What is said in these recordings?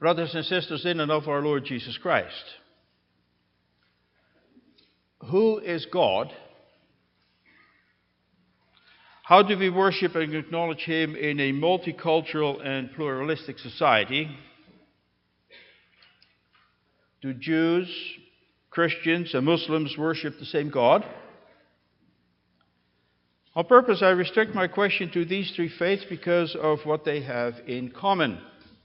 Brothers and sisters in and of our Lord Jesus Christ, who is God? How do we worship and acknowledge Him in a multicultural and pluralistic society? Do Jews, Christians, and Muslims worship the same God? On purpose, I restrict my question to these three faiths because of what they have in common.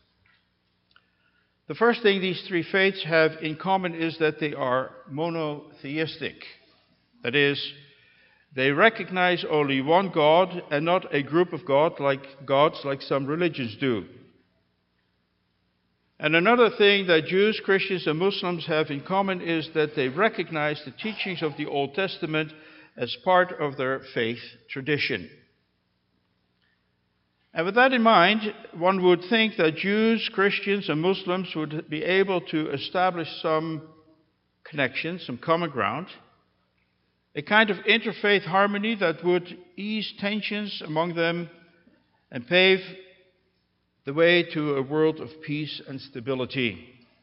The first thing these three faiths have in common is that they are monotheistic. That is, they recognize only one God and not a group of gods like some religions do. And another thing that Jews, Christians, and Muslims have in common is that they recognize the teachings of the Old Testament as part of their faith tradition. And with that in mind, one would think that Jews, Christians, and Muslims would be able to establish some connection, some common ground, a kind of interfaith harmony that would ease tensions among them and pave the way to a world of peace and stability.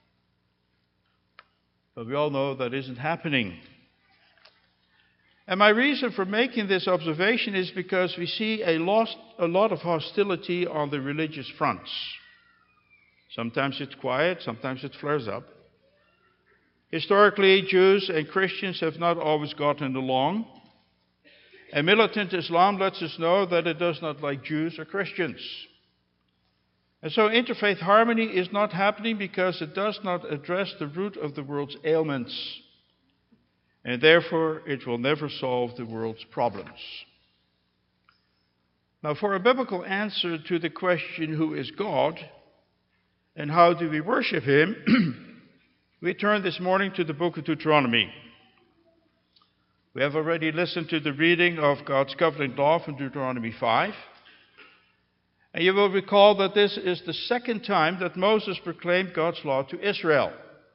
But we all know that isn't happening. And my reason for making this observation is because we see a lot of hostility on the religious fronts. Sometimes it's quiet, sometimes it flares up. Historically, Jews and Christians have not always gotten along. And militant Islam lets us know that it does not like Jews or Christians. And so interfaith harmony is not happening because it does not address the root of the world's ailments. And therefore, it will never solve the world's problems. Now, for a biblical answer to the question, who is God, and how do we worship Him, we turn this morning to the book of Deuteronomy. We have already listened to the reading of God's covenant law from Deuteronomy 5. And you will recall that this is the second time that Moses proclaimed God's law to Israel.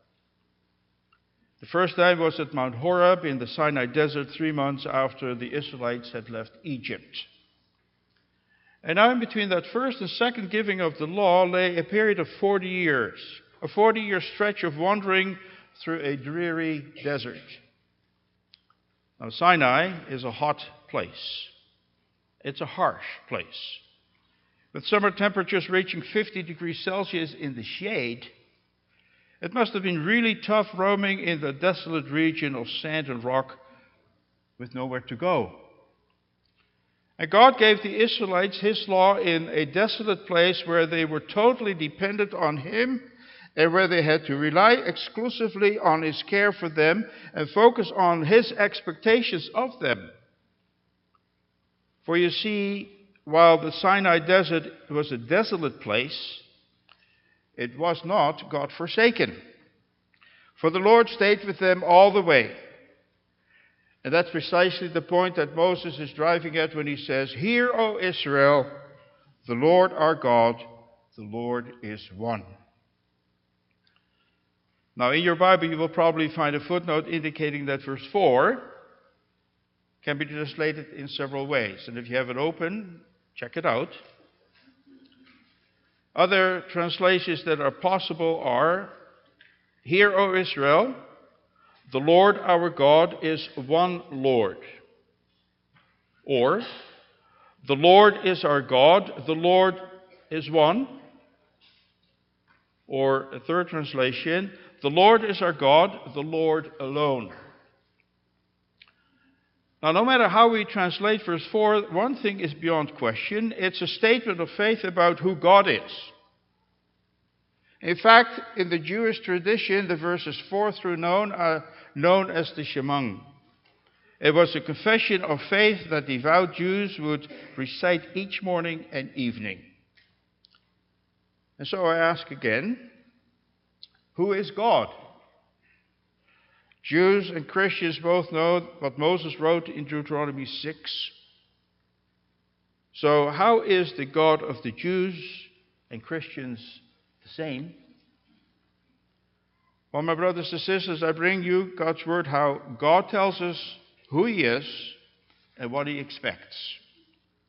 The first time was at Mount Horeb in the Sinai desert 3 months after the Israelites had left Egypt. And now in between that first and second giving of the law lay a period of 40 years, a 40-year stretch of wandering through a dreary desert. Now Sinai is a hot place. It's a harsh place. With summer temperatures reaching 50 degrees Celsius in the shade, it must have been really tough roaming in the desolate region of sand and rock with nowhere to go. And God gave the Israelites His law in a desolate place where they were totally dependent on Him and where they had to rely exclusively on His care for them and focus on His expectations of them. For you see, while the Sinai desert was a desolate place, it was not God-forsaken. For the Lord stayed with them all the way. And that's precisely the point that Moses is driving at when he says, "Hear, O Israel, the Lord our God, the Lord is one." Now in your Bible you will probably find a footnote indicating that verse 4 can be translated in several ways. And if you have it open, check it out. Other translations that are possible are, "Hear, O Israel, the Lord our God is one Lord." Or, "The Lord is our God, the Lord is one." Or a third translation, "The Lord is our God, the Lord alone." Now, no matter how we translate verse 4, one thing is beyond question. It's a statement of faith about who God is. In fact, in the Jewish tradition, the verses 4 through 9 are known as the Shema. It was a confession of faith that devout Jews would recite each morning and evening. And so I ask again, who is God? Jews and Christians both know what Moses wrote in Deuteronomy 6. So how is the God of the Jews and Christians the same? Well, my brothers and sisters, I bring you God's word, how God tells us who He is and what He expects.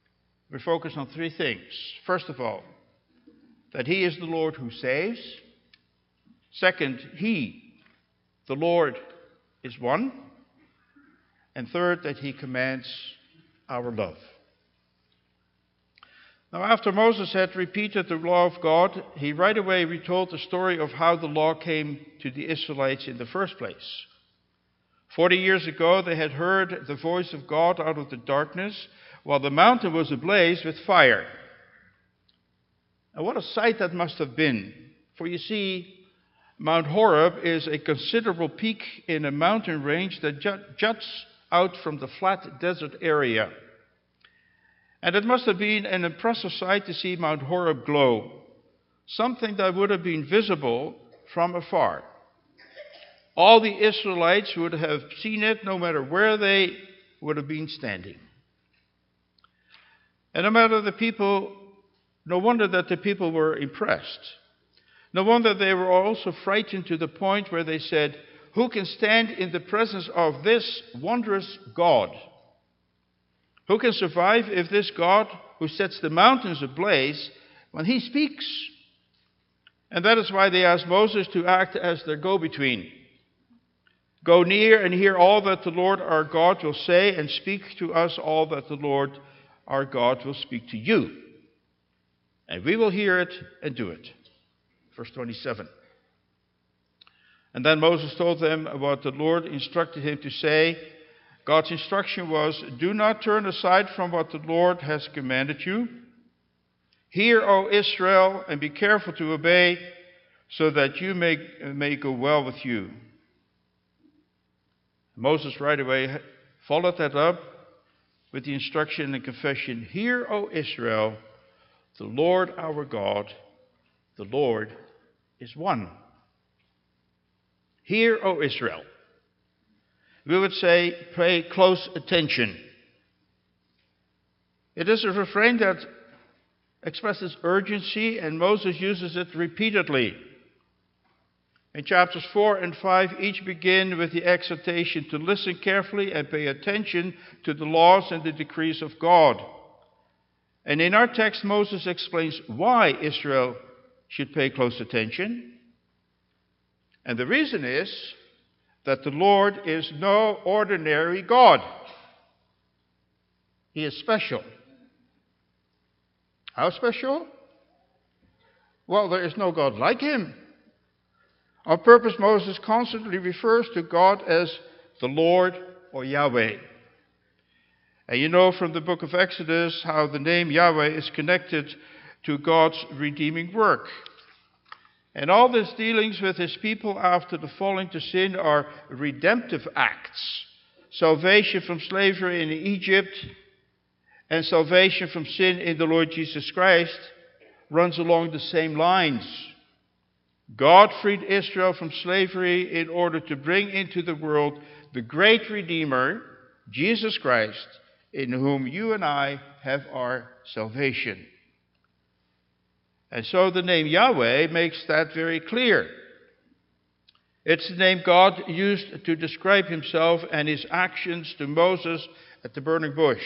We focus on three things. First of all, that He is the Lord who saves. Second, He, the Lord, is one. And third, that He commands our love. Now, after Moses had repeated the law of God, he right away retold the story of how the law came to the Israelites in the first place. 40 years ago, they had heard the voice of God out of the darkness, while the mountain was ablaze with fire. And what a sight that must have been. For you see, Mount Horeb is a considerable peak in a mountain range that juts out from the flat desert area. And it must have been an impressive sight to see Mount Horeb glow, something that would have been visible from afar. All the Israelites would have seen it no matter where they would have been standing. And no wonder that the people were impressed. No wonder they were also frightened to the point where they said, "Who can stand in the presence of this wondrous God? Who can survive if this God, who sets the mountains ablaze, when He speaks?" And that is why they asked Moses to act as their go-between. Go near and hear all that the Lord our God will say, and speak to us all that the Lord our God will speak to you. And we will hear it and do it. Verse 27. And then Moses told them what the Lord instructed him to say. God's instruction was, "Do not turn aside from what the Lord has commanded you. Hear, O Israel, and be careful to obey, so that you may go well with you." Moses right away followed that up with the instruction and confession, "Hear, O Israel, the Lord our God, the Lord is one." Hear, O Israel. We would say, pay close attention. It is a refrain that expresses urgency, and Moses uses it repeatedly. In chapters 4 and 5, each begin with the exhortation to listen carefully and pay attention to the laws and the decrees of God. And in our text, Moses explains why Israel should pay close attention. And the reason is that the Lord is no ordinary God. He is special. How special? Well, there is no God like Him. On purpose, Moses constantly refers to God as the Lord or Yahweh. And you know from the book of Exodus how the name Yahweh is connected to God's redeeming work. And all these dealings with His people after the falling to sin are redemptive acts. Salvation from slavery in Egypt and salvation from sin in the Lord Jesus Christ runs along the same lines. God freed Israel from slavery in order to bring into the world the great Redeemer, Jesus Christ, in whom you and I have our salvation. And so the name Yahweh makes that very clear. It's the name God used to describe Himself and His actions to Moses at the burning bush.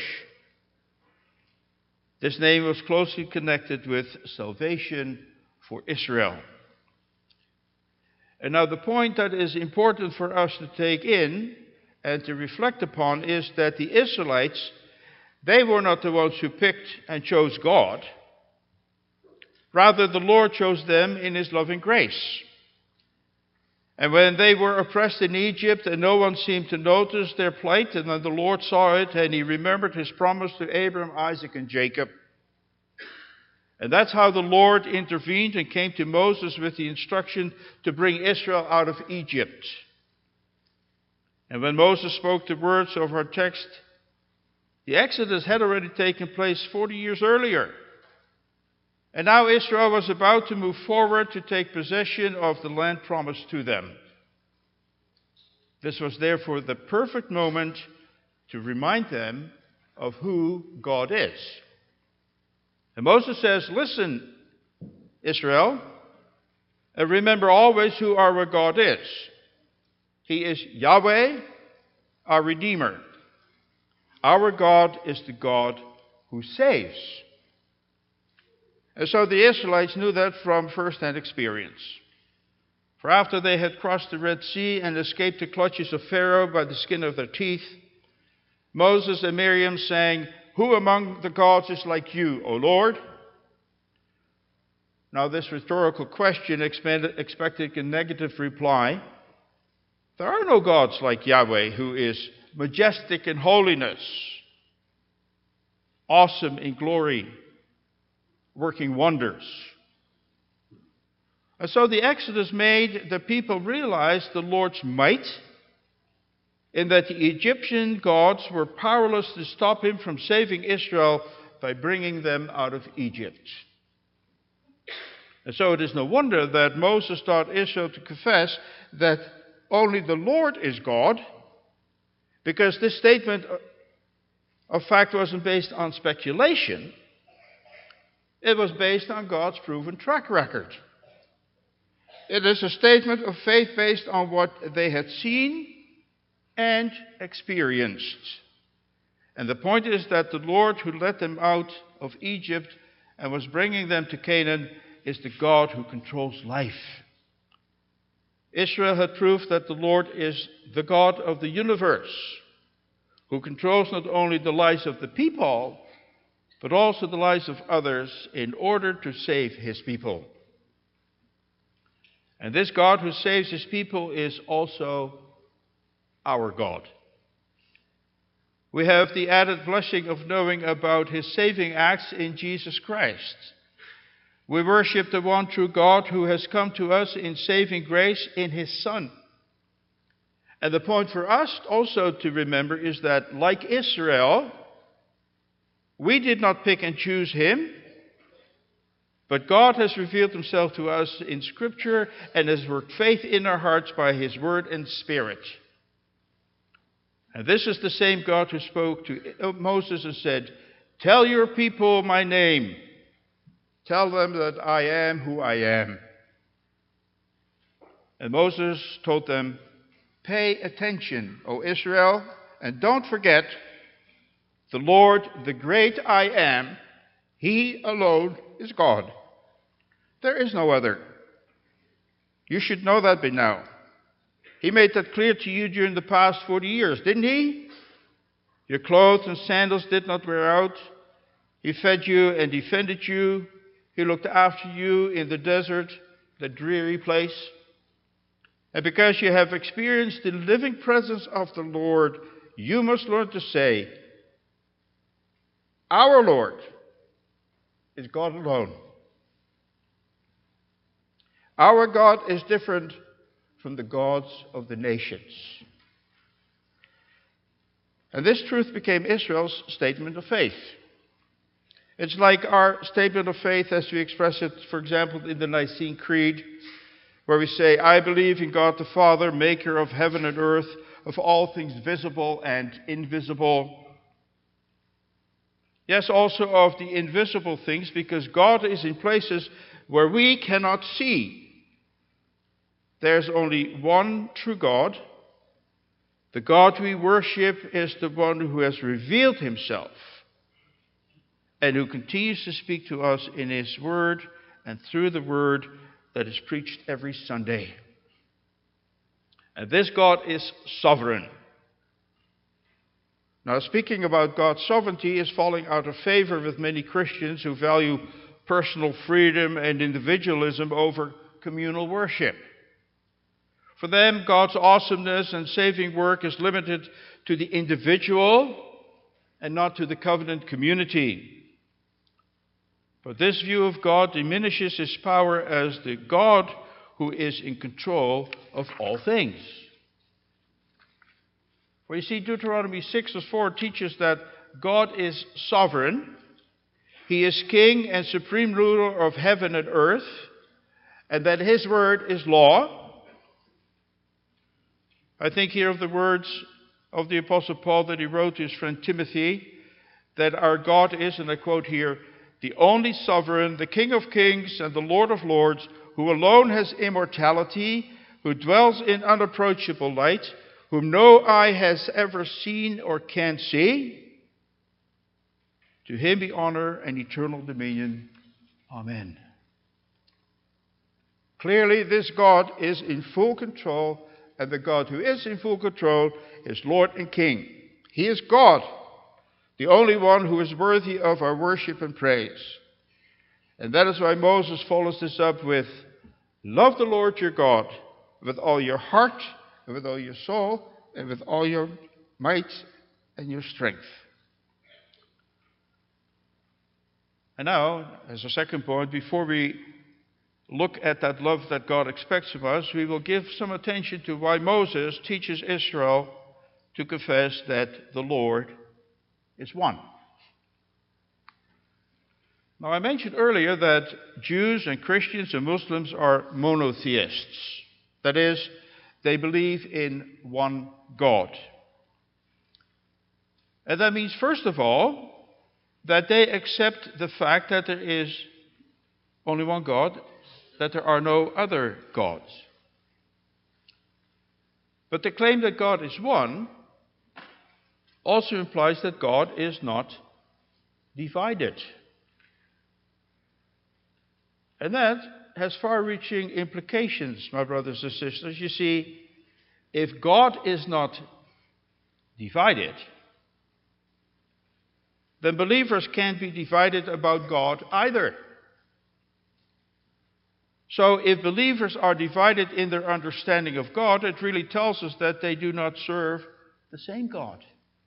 This name was closely connected with salvation for Israel. And now the point that is important for us to take in and to reflect upon is that the Israelites, they were not the ones who picked and chose God. Rather, the Lord chose them in His loving grace. And when they were oppressed in Egypt and no one seemed to notice their plight, and then the Lord saw it and He remembered His promise to Abraham, Isaac, and Jacob. And that's how the Lord intervened and came to Moses with the instruction to bring Israel out of Egypt. And when Moses spoke the words of our text, the Exodus had already taken place 40 years earlier. And now Israel was about to move forward to take possession of the land promised to them. This was therefore the perfect moment to remind them of who God is. And Moses says, "Listen, Israel, and remember always who our God is. He is Yahweh, our Redeemer. Our God is the God who saves." And so the Israelites knew that from first-hand experience. For after they had crossed the Red Sea and escaped the clutches of Pharaoh by the skin of their teeth, Moses and Miriam sang, "Who among the gods is like you, O Lord?" Now this rhetorical question expected a negative reply. There are no gods like Yahweh, who is majestic in holiness, awesome in glory, working wonders. And so the Exodus made the people realize the Lord's might, in that the Egyptian gods were powerless to stop him from saving Israel by bringing them out of Egypt. And so it is no wonder that Moses taught Israel to confess that only the Lord is God, because this statement of fact wasn't based on speculation. It was based on God's proven track record. It is a statement of faith based on what they had seen and experienced. And the point is that the Lord who led them out of Egypt and was bringing them to Canaan is the God who controls life. Israel had proved that the Lord is the God of the universe, who controls not only the lives of the people, but also the lives of others in order to save his people. And this God who saves his people is also our God. We have the added blessing of knowing about his saving acts in Jesus Christ. We worship the one true God who has come to us in saving grace in his Son. And the point for us also to remember is that, like Israel, we did not pick and choose him, but God has revealed himself to us in Scripture and has worked faith in our hearts by his word and Spirit. And this is the same God who spoke to Moses and said, "Tell your people my name. Tell them that I am who I am." And Moses told them, "Pay attention, O Israel, and don't forget, the Lord, the great I am, he alone is God. There is no other. You should know that by now. He made that clear to you during the past 40 years, didn't he? Your clothes and sandals did not wear out. He fed you and defended you. He looked after you in the desert, the dreary place. And because you have experienced the living presence of the Lord, you must learn to say, our Lord is God alone. Our God is different from the gods of the nations." And this truth became Israel's statement of faith. It's like our statement of faith as we express it, for example, in the Nicene Creed, where we say, "I believe in God the Father, maker of heaven and earth, of all things visible and invisible." Yes, also of the invisible things, because God is in places where we cannot see. There's only one true God. The God we worship is the one who has revealed himself and who continues to speak to us in his word and through the word that is preached every Sunday. And this God is sovereign. Now, speaking about God's sovereignty is falling out of favor with many Christians who value personal freedom and individualism over communal worship. For them, God's awesomeness and saving work is limited to the individual and not to the covenant community. But this view of God diminishes his power as the God who is in control of all things. For you see, Deuteronomy 6:4 teaches that God is sovereign. He is king and supreme ruler of heaven and earth, and that his word is law. I think here of the words of the Apostle Paul that he wrote to his friend Timothy, that our God is, and I quote here, "the only sovereign, the King of kings and the Lord of lords, who alone has immortality, who dwells in unapproachable light, whom no eye has ever seen or can see. To him be honor and eternal dominion. Amen." Clearly, this God is in full control, and the God who is in full control is Lord and King. He is God, the only one who is worthy of our worship and praise. And that is why Moses follows this up with, love the Lord your God with all your heart, and with all your soul, and with all your might and your strength. And now, as a second point, before we look at that love that God expects of us, we will give some attention to why Moses teaches Israel to confess that the Lord is one. Now, I mentioned earlier that Jews and Christians and Muslims are monotheists. That is, they believe in one God. And that means, first of all, that they accept the fact that there is only one God, that there are no other gods. But the claim that God is one also implies that God is not divided. And that has far-reaching implications, my brothers and sisters. You see, if God is not divided, then believers can't be divided about God either. So if believers are divided in their understanding of God, it really tells us that they do not serve the same God.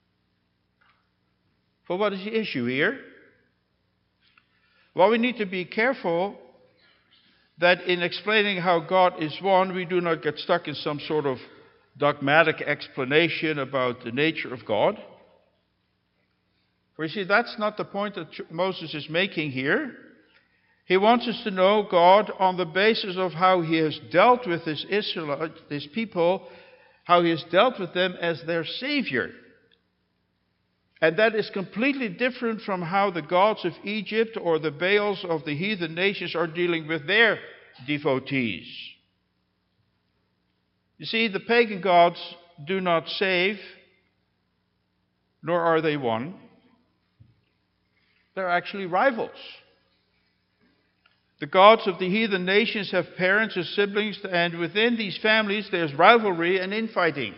For what is the issue here? Well, we need to be careful that in explaining how God is one, we do not get stuck in some sort of dogmatic explanation about the nature of God. For you see, that's not the point that Moses is making here. He wants us to know God on the basis of how he has dealt with his Israelites, his people, how he has dealt with them as their Savior. And that is completely different from how the gods of Egypt or the Baals of the heathen nations are dealing with their devotees. You see, the pagan gods do not save, nor are they one. They're actually rivals. The gods of the heathen nations have parents and siblings, and within these families there's rivalry and infighting.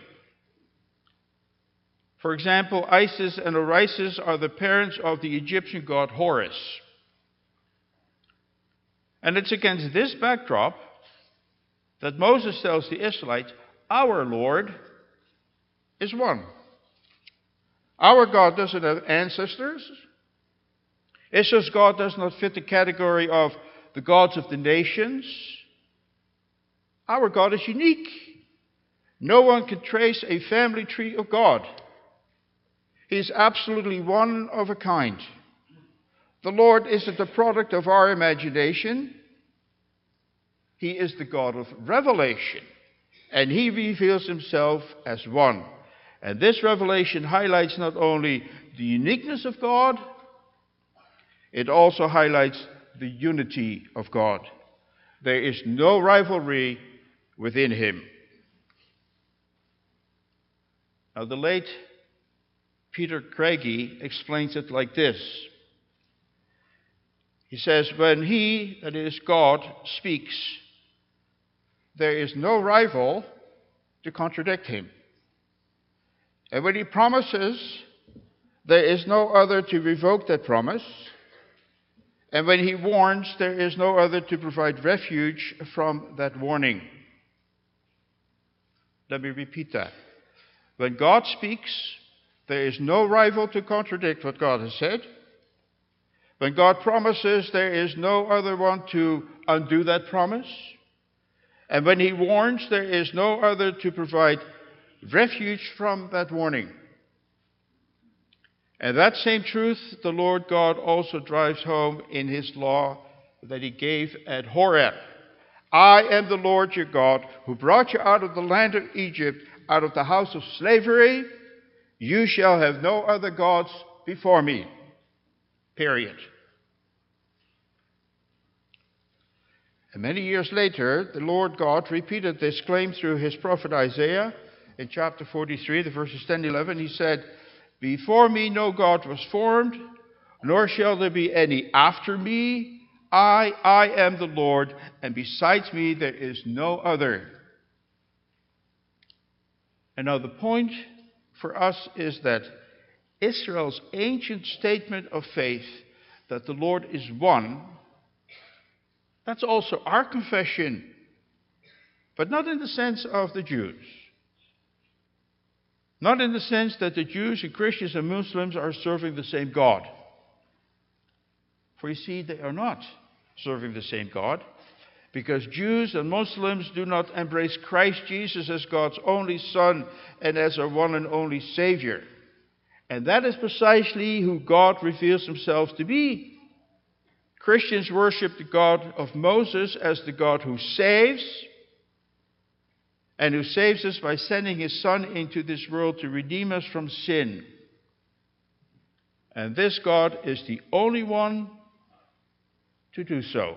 For example, Isis and Osiris are the parents of the Egyptian god Horus. And it's against this backdrop that Moses tells the Israelites, our Lord is one. Our God doesn't have ancestors. Israel's God does not fit the category of the gods of the nations. Our God is unique. No one can trace a family tree of God. He is absolutely one of a kind. The Lord isn't the product of our imagination. He is the God of revelation, and he reveals himself as one. And this revelation highlights not only the uniqueness of God, it also highlights the unity of God. There is no rivalry within him. Now, the late Peter Craigie explains it like this. He says, when he, that is God, speaks, there is no rival to contradict him. And when he promises, there is no other to revoke that promise. And when he warns, there is no other to provide refuge from that warning. Let me repeat that. When God speaks, there is no rival to contradict what God has said. When God promises, there is no other one to undo that promise. And when he warns, there is no other to provide refuge from that warning. And that same truth the Lord God also drives home in his law that he gave at Horeb. I am the Lord your God, who brought you out of the land of Egypt, out of the house of slavery. You shall have no other gods before me. Period. And many years later, the Lord God repeated this claim through his prophet Isaiah in chapter 43, the verses 10 and 11. He said, before me no God was formed, nor shall there be any after me. I am the Lord, and besides me there is no other. And now the point for us is that Israel's ancient statement of faith that the Lord is one, that's also our confession, but not in the sense of the Jews. Not in the sense that the Jews and Christians and Muslims are serving the same God. For you see, they are not serving the same God, because Jews and Muslims do not embrace Christ Jesus as God's only Son and as our one and only Savior. And that is precisely who God reveals himself to be. Christians worship the God of Moses as the God who saves, and who saves us by sending his Son into this world to redeem us from sin. And this God is the only one to do so.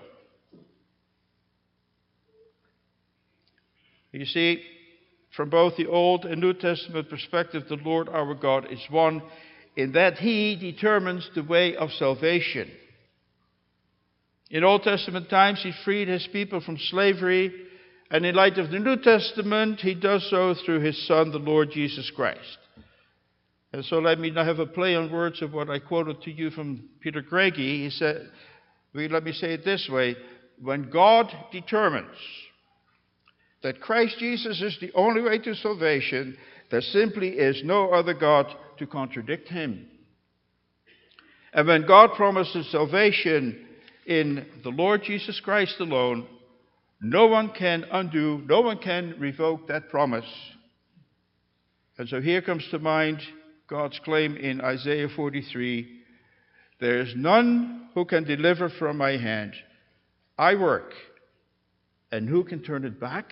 You see, from both the Old and New Testament perspective, the Lord our God is one in that he determines the way of salvation. In Old Testament times, he freed his people from slavery, and in light of the New Testament, he does so through his Son, the Lord Jesus Christ. And so let me now have a play on words of what I quoted to you from Peter Craigie. He said, let me say it this way: when God determines that Christ Jesus is the only way to salvation, there simply is no other God to contradict him. And when God promises salvation in the Lord Jesus Christ alone, no one can undo, no one can revoke that promise. And so here comes to mind God's claim in Isaiah 43, there is none who can deliver from my hand. I work, and who can turn it back?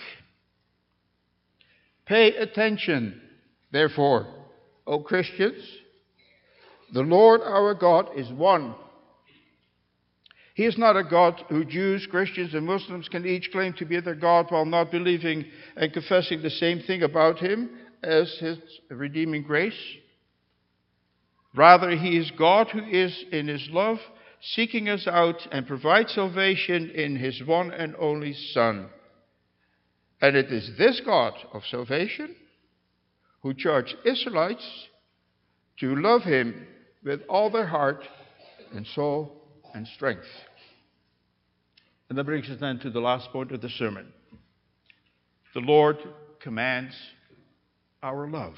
Pay attention, therefore, O Christians. The Lord our God is one. He is not a God who Jews, Christians, and Muslims can each claim to be their God while not believing and confessing the same thing about him as his redeeming grace. Rather, he is God who is, in his love, seeking us out and provides salvation in his one and only Son. And it is this God of salvation who charged Israelites to love him with all their heart and soul and strength. And that brings us then to the last point of the sermon. The Lord commands our love.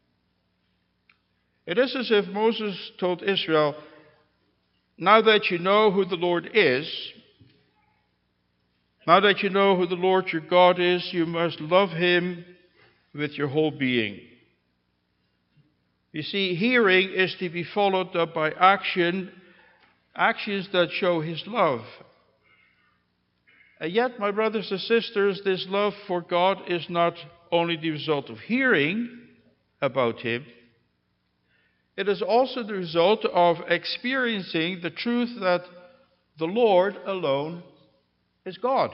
It is as if Moses told Israel, now that you know who the Lord is, now that you know who the Lord your God is, you must love him with your whole being. You see, hearing is to be followed up by action, actions that show his love. And yet, my brothers and sisters, this love for God is not only the result of hearing about him, it is also the result of experiencing the truth that the Lord alone is God.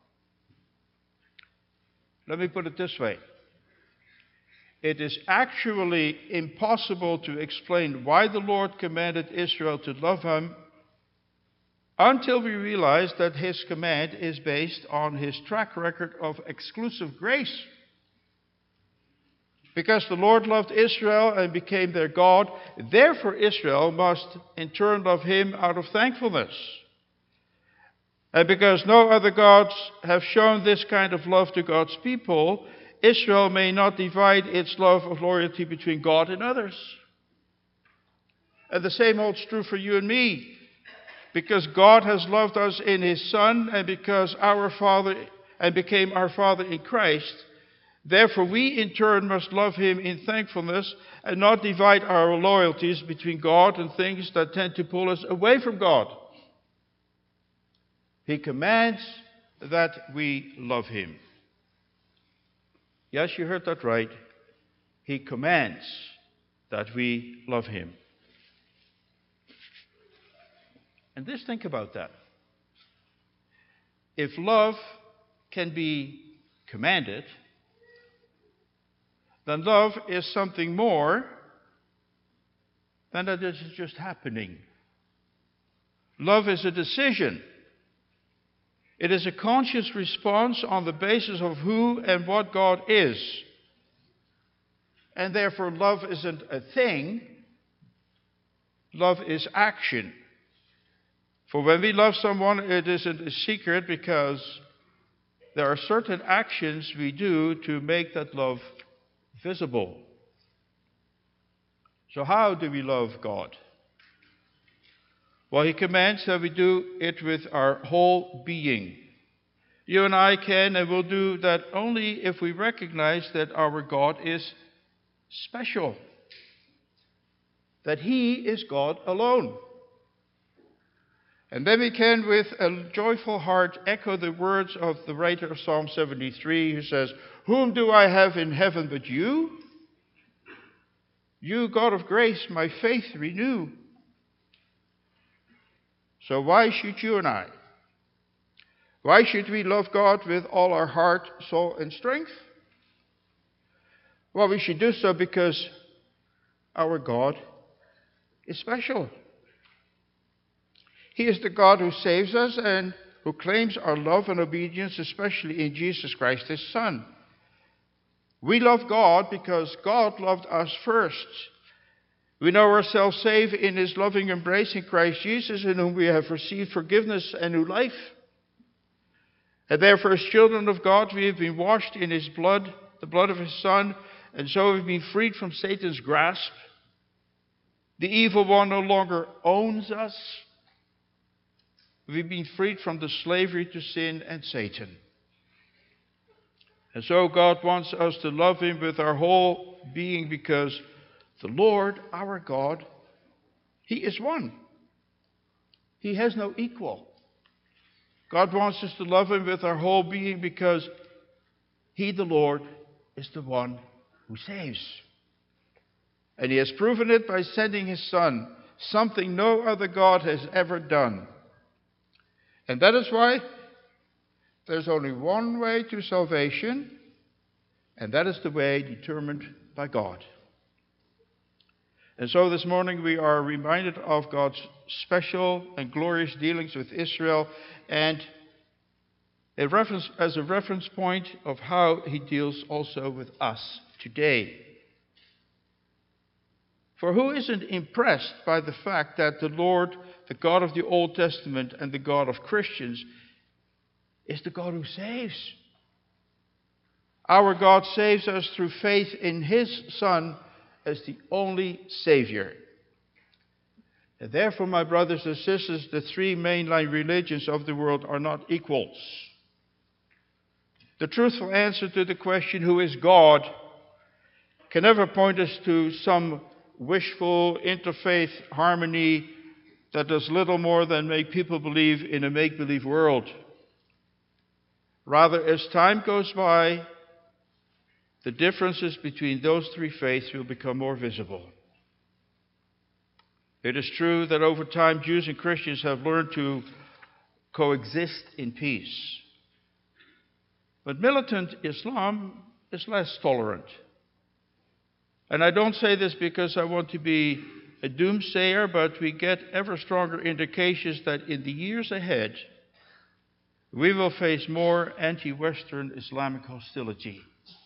Let me put it this way. It is actually impossible to explain why the Lord commanded Israel to love him until we realize that his command is based on his track record of exclusive grace. Because the Lord loved Israel and became their God, therefore Israel must in turn love him out of thankfulness. And because no other gods have shown this kind of love to God's people, Israel may not divide its love of loyalty between God and others. And the same holds true for you and me. Because God has loved us in his Son and because our Father and became our Father in Christ, therefore we in turn must love him in thankfulness and not divide our loyalties between God and things that tend to pull us away from God. He commands that we love him. Yes, you heard that right. He commands that we love him. And just think about that. If love can be commanded, then love is something more than that it is just happening. Love is a decision. It is a conscious response on the basis of who and what God is. And therefore, love isn't a thing. Love is action. For when we love someone, it isn't a secret because there are certain actions we do to make that love visible. So how do we love God? Well, He commands that we do it with our whole being. You and I can and will do that only if we recognize that our God is special. That He is God alone. And then we can, with a joyful heart, echo the words of the writer of Psalm 73, who says, "Whom do I have in heaven but you? You, God of grace, my faith renew." So why should you and I? Why should we love God with all our heart, soul, and strength? Well, we should do so because our God is special. He is the God who saves us and who claims our love and obedience, especially in Jesus Christ, His Son. We love God because God loved us first. We know ourselves safe in His loving embrace in Christ Jesus, in whom we have received forgiveness and new life. And therefore, as children of God, we have been washed in His blood, the blood of His Son, and so we've been freed from Satan's grasp. The evil one no longer owns us. We've been freed from the slavery to sin and Satan. And so God wants us to love Him with our whole being because the Lord, our God, He is one. He has no equal. God wants us to love Him with our whole being because He, the Lord, is the one who saves. And He has proven it by sending His Son, something no other God has ever done. And that is why there's only one way to salvation, and that is the way determined by God. And so this morning we are reminded of God's special and glorious dealings with Israel, and as a reference point of how He deals also with us today. For who isn't impressed by the fact that the Lord, the God of the Old Testament and the God of Christians, is the God who saves? Our God saves us through faith in His Son as the only Savior. And therefore, my brothers and sisters, the three mainline religions of the world are not equals. The truthful answer to the question, who is God, can never point us to some wishful interfaith harmony that does little more than make people believe in a make-believe world. Rather, as time goes by, the differences between those three faiths will become more visible. It is true that over time Jews and Christians have learned to coexist in peace. But militant Islam is less tolerant. And I don't say this because I want to be a doomsayer, but we get ever stronger indications that in the years ahead, we will face more anti-Western Islamic hostility.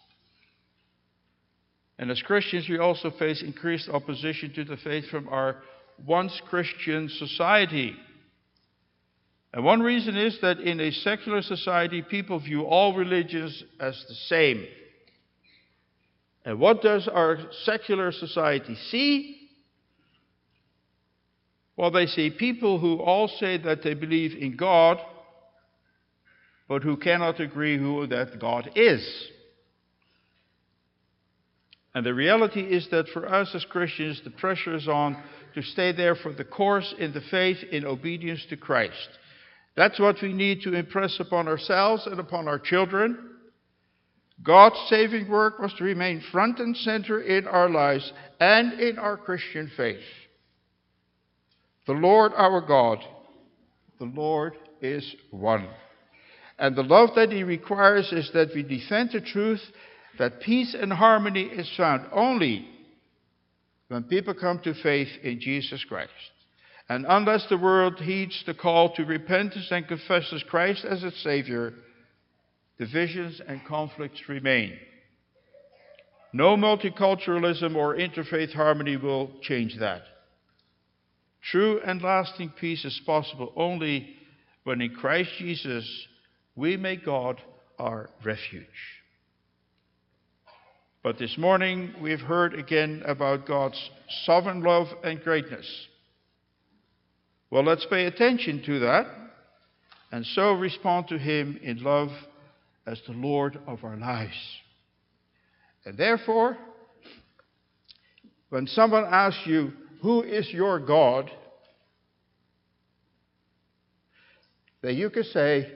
And as Christians, we also face increased opposition to the faith from our once Christian society. And one reason is that in a secular society, people view all religions as the same. And what does our secular society see? Well, they see people who all say that they believe in God, but who cannot agree who that God is. And the reality is that for us as Christians, the pressure is on to stay there for the course in the faith in obedience to Christ. That's what we need to impress upon ourselves and upon our children. God's saving work must remain front and center in our lives and in our Christian faith. The Lord our God, the Lord is one. And the love that He requires is that we defend the truth that peace and harmony is found only when people come to faith in Jesus Christ. And unless the world heeds the call to repentance and confesses Christ as its Savior, divisions and conflicts remain. No multiculturalism or interfaith harmony will change that. True and lasting peace is possible only when in Christ Jesus we make God our refuge. But this morning we've heard again about God's sovereign love and greatness. Well, let's pay attention to that and so respond to Him in love as the Lord of our lives. And therefore, when someone asks you, who is your God? Then you can say,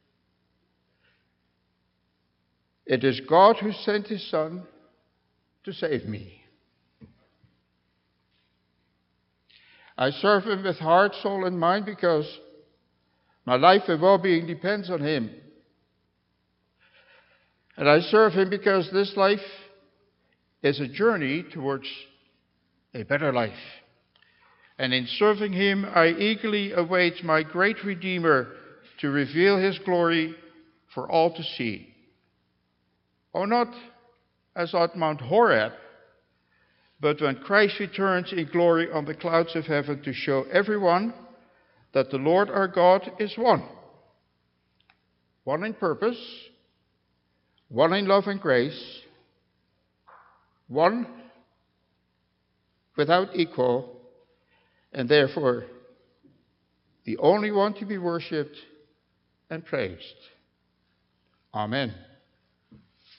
it is God who sent His Son to save me. I serve Him with heart, soul, and mind because my life and well-being depends on Him. And I serve Him because this life is a journey towards a better life. And in serving Him, I eagerly await my great Redeemer to reveal His glory for all to see. Oh, not as at Mount Horeb, but when Christ returns in glory on the clouds of heaven to show everyone that the Lord our God is one. One in purpose, one in love and grace, one without equal, and therefore the only one to be worshipped and praised. Amen.